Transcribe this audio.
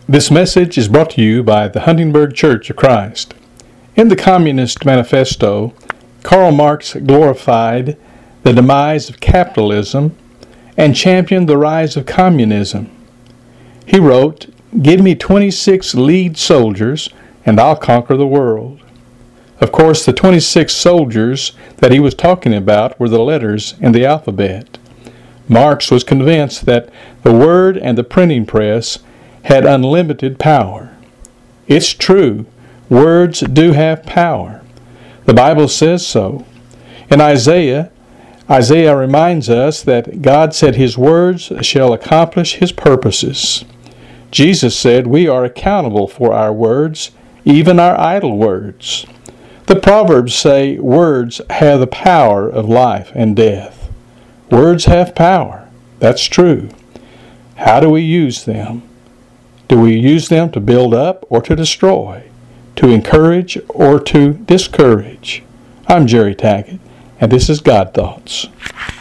This message is brought to you by the Huntingburg Church of Christ. In the Communist Manifesto, Karl Marx glorified the demise of capitalism and championed the rise of communism. He wrote, "Give me 26 lead soldiers and I'll conquer the world." Of course, the 26 soldiers that he was talking about were the letters in the alphabet. Marx was convinced that the word and the printing press had unlimited power. It's true, words do have power. The Bible says so. In Isaiah reminds us that God said His words shall accomplish His purposes. Jesus said we are accountable for our words, even our idle words. The Proverbs say words have the power of life and death. Words have power. That's true. How do we use them? Do we use them to build up or to destroy? To encourage or to discourage? I'm Jerry Tackett, and this is God Thoughts.